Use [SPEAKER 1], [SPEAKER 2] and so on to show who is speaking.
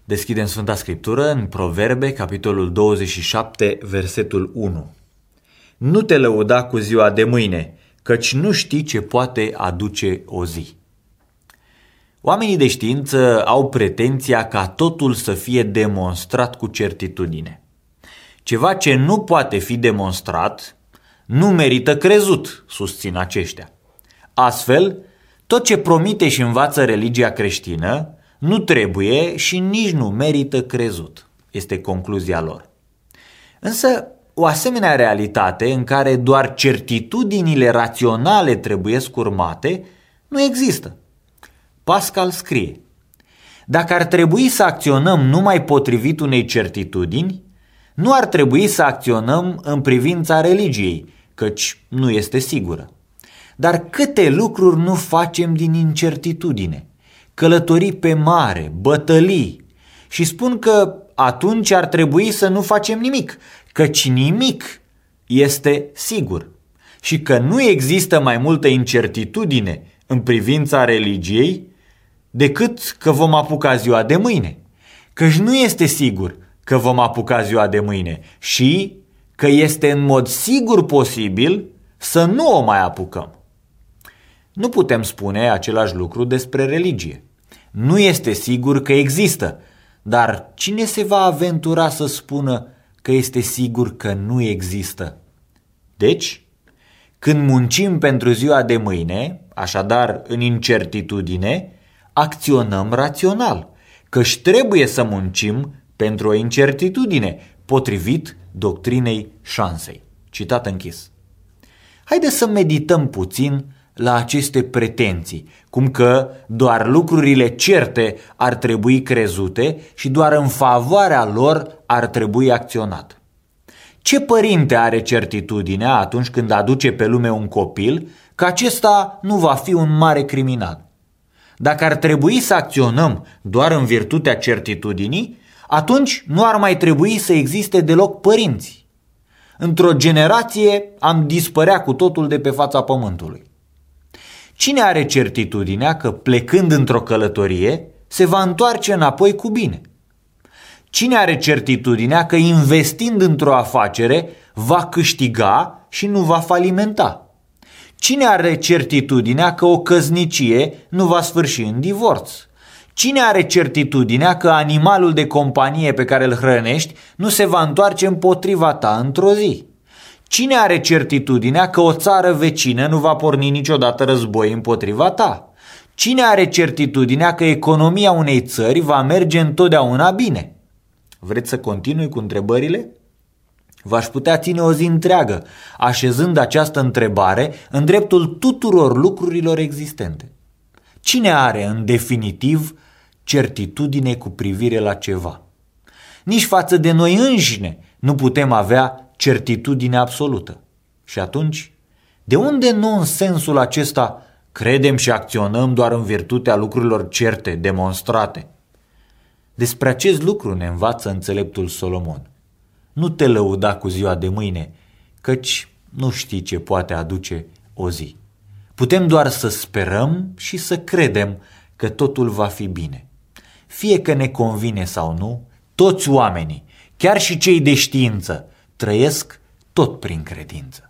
[SPEAKER 1] Deschidem Sfânta Scriptură în Proverbe, capitolul 27, versetul 1. Nu te lăuda cu ziua de mâine, căci nu știi ce poate aduce o zi. Oamenii de știință au pretenția ca totul să fie demonstrat cu certitudine. Ceva ce nu poate fi demonstrat nu merită crezut, susțin aceștia. Astfel, tot ce promite și învață religia creștină nu trebuie și nici nu merită crezut, este concluzia lor. Însă, o asemenea realitate în care doar certitudinile raționale trebuiesc urmate, nu există. Pascal scrie: dacă ar trebui să acționăm numai potrivit unei certitudini, nu ar trebui să acționăm în privința religiei, căci nu este sigură. Dar câte lucruri nu facem din incertitudine, călătorii pe mare, bătălii, și spun că atunci ar trebui să nu facem nimic, căci nimic este sigur și că nu există mai multă incertitudine în privința religiei decât că vom apuca ziua de mâine, căci nu este sigur că vom apuca ziua de mâine și că este în mod sigur posibil să nu o mai apucăm. Nu putem spune același lucru despre religie. Nu este sigur că există, dar cine se va aventura să spună că este sigur că nu există? Deci, când muncim pentru ziua de mâine, așadar în incertitudine, acționăm rațional, căci trebuie să muncim pentru o incertitudine, potrivit doctrinei șansei. Citat închis. Haideți să medităm puțin la aceste pretenții, cum că doar lucrurile certe ar trebui crezute și doar în favoarea lor ar trebui acționat. Ce părinte are certitudinea atunci când aduce pe lume un copil că acesta nu va fi un mare criminal? Dacă ar trebui să acționăm doar în virtutea certitudinii, atunci nu ar mai trebui să existe deloc părinți. Într-o generație am dispărea cu totul de pe fața pământului. Cine are certitudinea că plecând într-o călătorie se va întoarce înapoi cu bine? Cine are certitudinea că investind într-o afacere va câștiga și nu va falimenta? Cine are certitudinea că o căsnicie nu va sfârși în divorț? Cine are certitudinea că animalul de companie pe care îl hrănești nu se va întoarce împotriva ta într-o zi? Cine are certitudinea că o țară vecină nu va porni niciodată război împotriva ta? Cine are certitudinea că economia unei țări va merge întotdeauna bine? Vreți să continui cu întrebările? V-aș putea ține o zi întreagă așezând această întrebare în dreptul tuturor lucrurilor existente. Cine are, în definitiv, certitudine cu privire la ceva? Nici față de noi înșine nu putem avea certitudine absolută. Și atunci, de unde nonsensul acesta credem și acționăm doar în virtutea lucrurilor certe, demonstrate? Despre acest lucru ne învață înțeleptul Solomon. Nu te lăuda cu ziua de mâine, căci nu știi ce poate aduce o zi. Putem doar să sperăm și să credem că totul va fi bine. Fie că ne convine sau nu, toți oamenii, chiar și cei de știință, trăiesc tot prin credință.